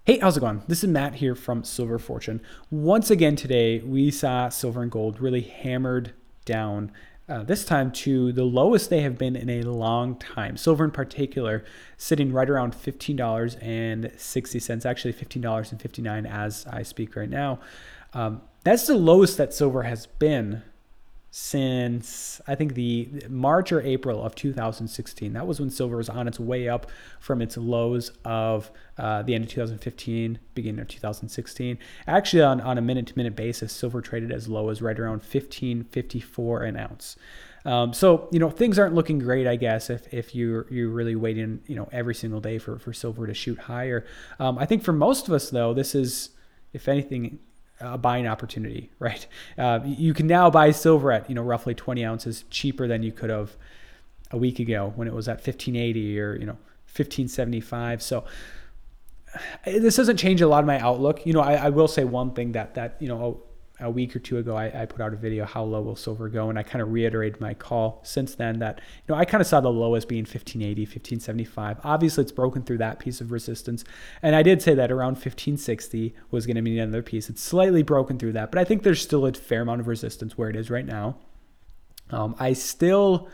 Hey, how's it going? This is Matt here from Silver Fortune. Once again today, we saw silver and gold really hammered down, this time to the lowest they have been in a long time. Silver in particular sitting right around $15.60, actually $15.59 as I speak right now. That's the lowest that silver has been since I think the March or April of 2016. That was when silver was on its way up from its lows of the end of 2015, beginning of 2016. Actually, on a minute-to-minute basis, silver traded as low as right around 15.54 an ounce. So, things aren't looking great, I guess, if you're really waiting, every single day for silver to shoot higher. I think for most of us, though, this is, if anything, a buying opportunity, right? You can now buy silver at, roughly 20 ounces cheaper than you could have a week ago when it was at 1580 or, 1575. So this doesn't change a lot of my outlook. I will say one thing that a week or two ago, I put out a video, how low will silver go? And I kind of reiterated my call since then that, I kind of saw the lowest being 1580, 1575. Obviously, it's broken through that piece of resistance. And I did say that around 1560 was going to be another piece. It's slightly broken through that, but I think there's still a fair amount of resistance where it is right now. I still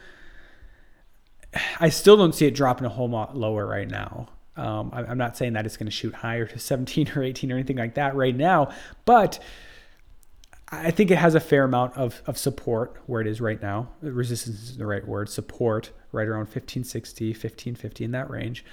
don't see it dropping a whole lot lower right now. I'm not saying that it's going to shoot higher to 17 or 18 or anything like that right now, but I think it has a fair amount of support where it is right now. Resistance is the right word. Support right around 1560, 1550 in that range.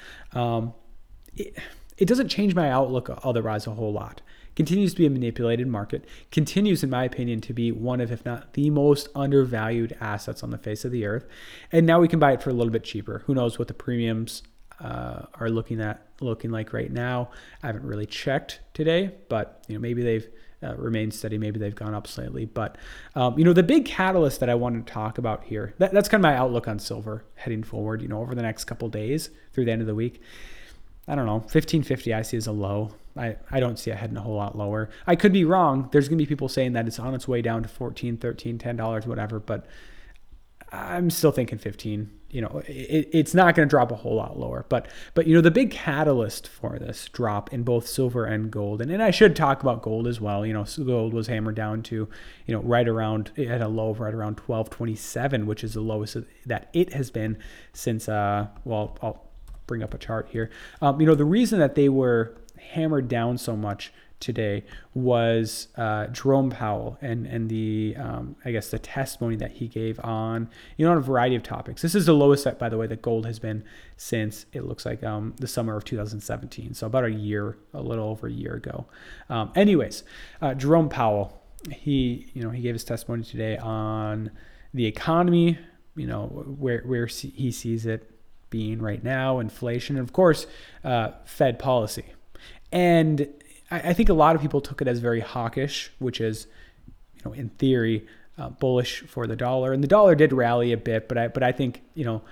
It doesn't change my outlook otherwise a whole lot. Continues to be a manipulated market. Continues, in my opinion, to be one of, if not the most undervalued assets on the face of the earth. And now we can buy it for a little bit cheaper. Who knows what the premiums are looking like right now. I haven't really checked today, but maybe they've remained steady. Maybe they've gone up slightly. But, the big catalyst that I wanted to talk about here, that's kind of my outlook on silver heading forward, over the next couple of days through the end of the week. I don't know, 1550 I see as a low. I don't see it heading a whole lot lower. I could be wrong. There's going to be people saying that it's on its way down to 14, 13, $10, whatever. But I'm still thinking 15. It's not going to drop a whole lot lower. But the big catalyst for this drop in both silver and gold, and I should talk about gold as well. Gold was hammered down to, right around, it had a low of right around 1227, which is the lowest that it has been since, I'll bring up a chart here. The reason that they were hammered down so much today was Jerome Powell and the I guess the testimony that he gave on on a variety of topics. This is the lowest that, by the way, that gold has been since it looks like the summer of 2017, so about a little over a year ago. Jerome Powell, he gave his testimony today on the economy, where he sees it being right now, inflation, and of course Fed policy. And I think a lot of people took it as very hawkish, which is, in theory, bullish for the dollar. And the dollar did rally a bit, but I think,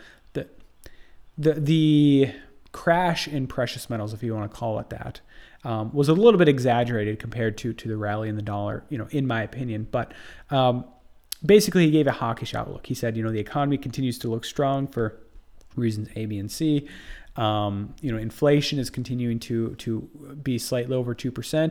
the crash in precious metals, if you want to call it that, was a little bit exaggerated compared to the rally in the dollar, in my opinion. But basically, he gave a hawkish outlook. He said, the economy continues to look strong for reasons A, B, and C. Inflation is continuing to be slightly over 2%.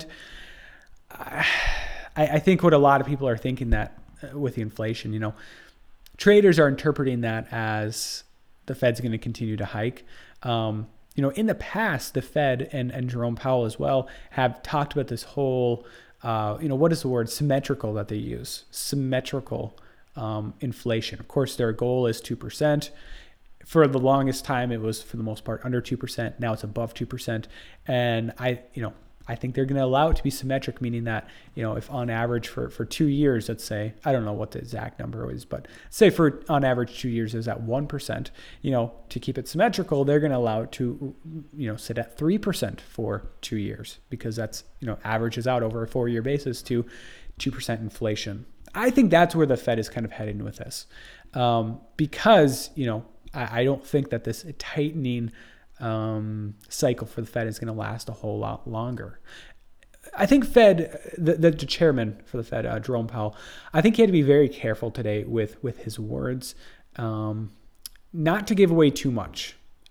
I think what a lot of people are thinking that with the inflation, traders are interpreting that as the Fed's going to continue to hike. In the past, the Fed and Jerome Powell as well have talked about this whole, what is the word? Symmetrical that they use. Symmetrical inflation. Of course, their goal is 2%. For the longest time, it was, for the most part, under 2%. Now it's above 2%. And I think they're going to allow it to be symmetric, meaning that, if on average for 2 years, let's say, I don't know what the exact number is, but say for on average 2 years is at 1%, to keep it symmetrical, they're going to allow it to, sit at 3% for 2 years, because that's, averages out over a 4-year basis to 2% inflation. I think that's where the Fed is kind of heading with this, because, I don't think that this tightening cycle for the Fed is going to last a whole lot longer. I think the chairman for the Fed, Jerome Powell, I think he had to be very careful today with his words, not to give away too much.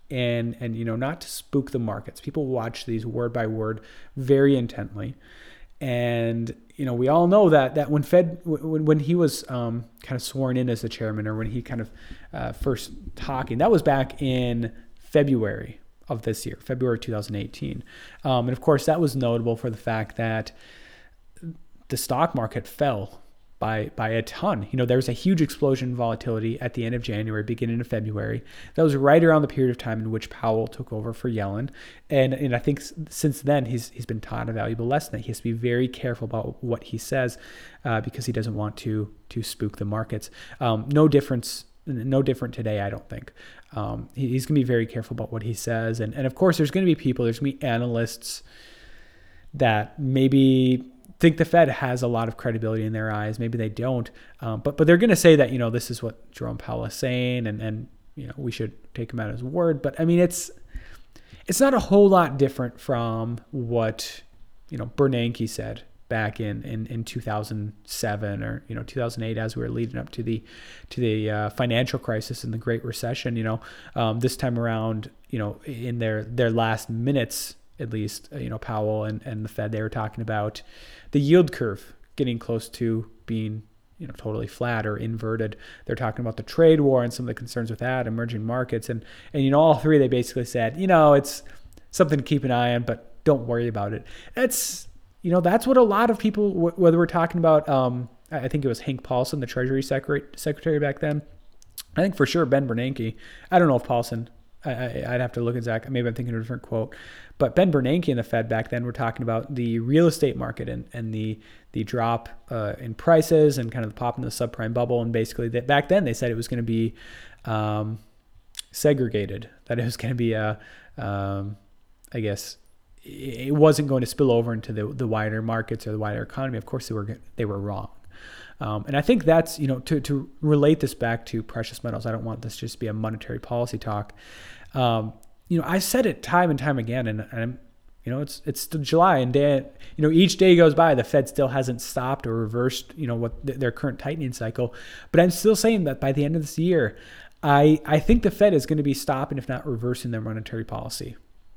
and not to spook the markets. People watch these word by word very intently. And we all know that when he was kind of sworn in as the chairman, or when he kind of first talking, that was back in February of this year, February 2018. And of course, that was notable for the fact that the stock market fell by a ton. There was a huge explosion in volatility at the end of January, beginning of February. That was right around the period of time in which Powell took over for Yellen. And I think since then he's been taught a valuable lesson that he has to be very careful about what he says because he doesn't want to spook the markets. No different today, I don't think. He's going to be very careful about what he says. And of course, there's going to be people, there's going to be analysts that maybe think the Fed has a lot of credibility in their eyes. Maybe they don't. But they're going to say that, this is what Jerome Powell is saying, and we should take him at his word. But I mean, it's not a whole lot different from what, Bernanke said back in 2007 or 2008, as we were leading up to the financial crisis and the Great Recession. This time around, in their last minutes, at least, Powell and the Fed, they were talking about the yield curve getting close to being totally flat or inverted. They're talking about the trade war and some of the concerns with that, emerging markets, and all three, they basically said, it's something to keep an eye on, but don't worry about it. That's what a lot of people, whether we're talking about, I think it was Hank Paulson, the Treasury Secretary back then. I think for sure Ben Bernanke. I don't know if Paulson, I'd have to look at Zach. Maybe I'm thinking of a different quote. But Ben Bernanke and the Fed back then were talking about the real estate market and the drop in prices and kind of the pop in the subprime bubble. And basically, that back then they said it was going to be segregated, that it was going to be I guess it wasn't going to spill over into the wider markets or the wider economy. Of course, they were wrong. And I think that's, to relate this back to precious metals, I don't want this just to be a monetary policy talk. I said it time and time again, and I'm, it's still July, and each day goes by, the Fed still hasn't stopped or reversed, what their current tightening cycle. But I'm still saying that by the end of this year, I think the Fed is going to be stopping, if not reversing, their monetary policy.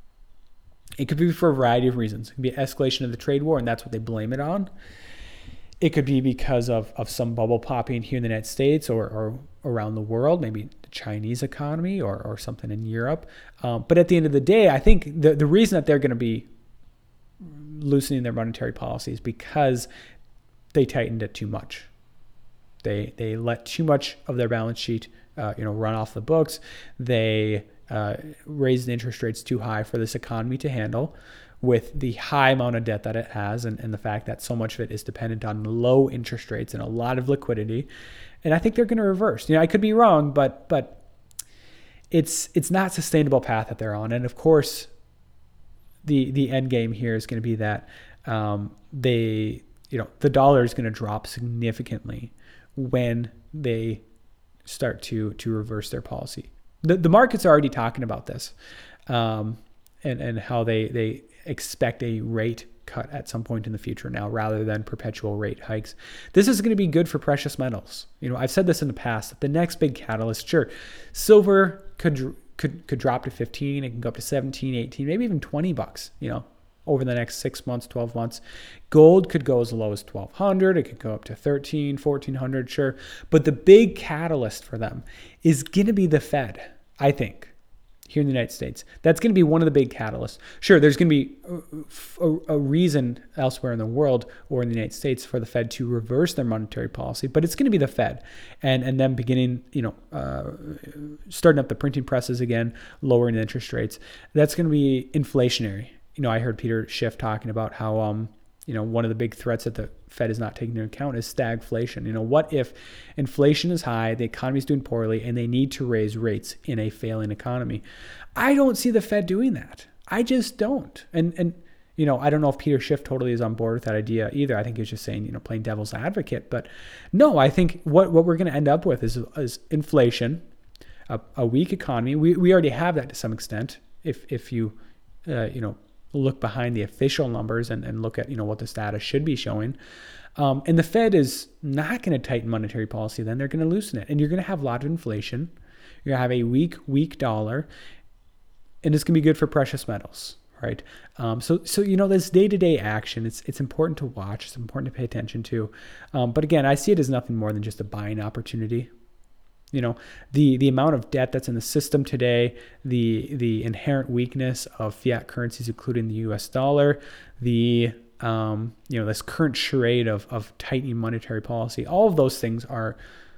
It could be for a variety of reasons. It could be escalation of the trade war, and that's what they blame it on. It could be because of some bubble popping here in the United States or around the world, maybe the Chinese economy or something in Europe. But at the end of the day, I think the reason that they're going to be loosening their monetary policy is because they tightened it too much. They let too much of their balance sheet run off the books. They raised the interest rates too high for this economy to handle, with the high amount of debt that it has and the fact that so much of it is dependent on low interest rates and a lot of liquidity. And I think they're going to reverse. I could be wrong, but it's not a sustainable path that they're on. And of course, the end game here is going to be that the dollar is going to drop significantly when they start to reverse their policy. The markets are already talking about this, and how they expect a rate cut at some point in the future now, rather than perpetual rate hikes. This is going to be good for precious metals. I've said this in the past, that the next big catalyst, sure, silver could drop to 15, it can go up to 17, 18, maybe even $20, over the next 6 months, 12 months. Gold could go as low as 1,200, it could go up to 13, 1,400, sure. But the big catalyst for them is going to be the Fed, I think, here in the United States. That's going to be one of the big catalysts. Sure, there's going to be a reason elsewhere in the world or in the United States for the Fed to reverse their monetary policy, but it's going to be the Fed and them beginning, starting up the printing presses again, lowering the interest rates. That's going to be inflationary. I heard Peter Schiff talking about how, one of the big threats that the Fed is not taking into account is stagflation. What if inflation is high, the economy is doing poorly, and they need to raise rates in a failing economy? I don't see the Fed doing that. I just don't. And I don't know if Peter Schiff totally is on board with that idea either. I think he was just saying, playing devil's advocate. But no, I think what we're going to end up with is inflation, a weak economy. We already have that to some extent. If you look behind the official numbers and look at what the status should be showing. And the Fed is not going to tighten monetary policy then. They're going to loosen it. And you're going to have a lot of inflation. You're going to have a weak dollar. and it's going to be good for precious metals, right? So this day-to-day action, it's important to watch. It's important to pay attention to. But again, I see it as nothing more than just a buying opportunity. The amount of debt that's in the system today, the inherent weakness of fiat currencies, including the U.S. dollar, this current charade of tightening monetary policy, all of those things are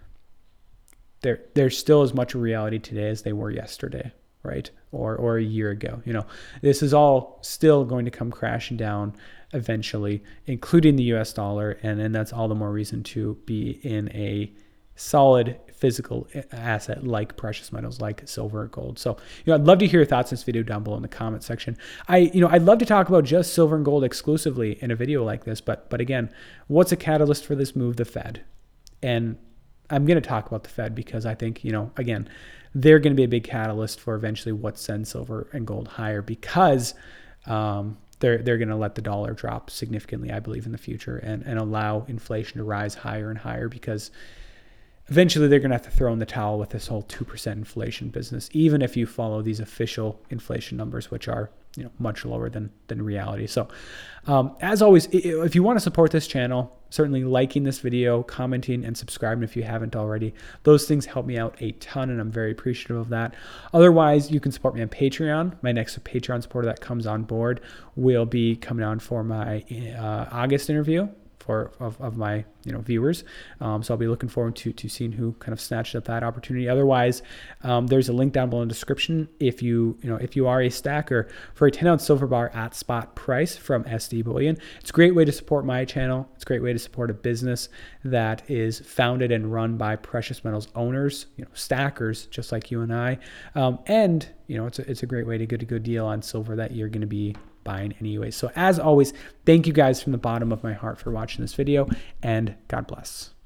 they're still as much a reality today as they were yesterday, right? Or a year ago. This is all still going to come crashing down eventually, including the U.S. dollar, and then that's all the more reason to be in a solid physical asset like precious metals, like silver or gold. So, I'd love to hear your thoughts on this video down below in the comment section. I'd love to talk about just silver and gold exclusively in a video like this, but again, what's a catalyst for this move? The Fed. And I'm going to talk about the Fed because I think, again, they're going to be a big catalyst for eventually what sends silver and gold higher, because they're going to let the dollar drop significantly, I believe, in the future, and allow inflation to rise higher and higher, because eventually they're going to have to throw in the towel with this whole 2% inflation business, even if you follow these official inflation numbers, which are much lower than reality. So as always, if you want to support this channel, certainly liking this video, commenting, and subscribing if you haven't already. Those things help me out a ton, and I'm very appreciative of that. Otherwise, you can support me on Patreon. My next Patreon supporter that comes on board will be coming on for my August interview of my viewers. So I'll be looking forward to seeing who kind of snatched up that opportunity. Otherwise, there's a link down below in the description if you are a stacker for a 10-ounce silver bar at spot price from SD Bullion. It's a great way to support my channel. It's a great way to support a business that is founded and run by precious metals owners, stackers just like you and I. And it's a great way to get a good deal on silver that you're going to be buying anyway. So as always, thank you guys from the bottom of my heart for watching this video, and God bless.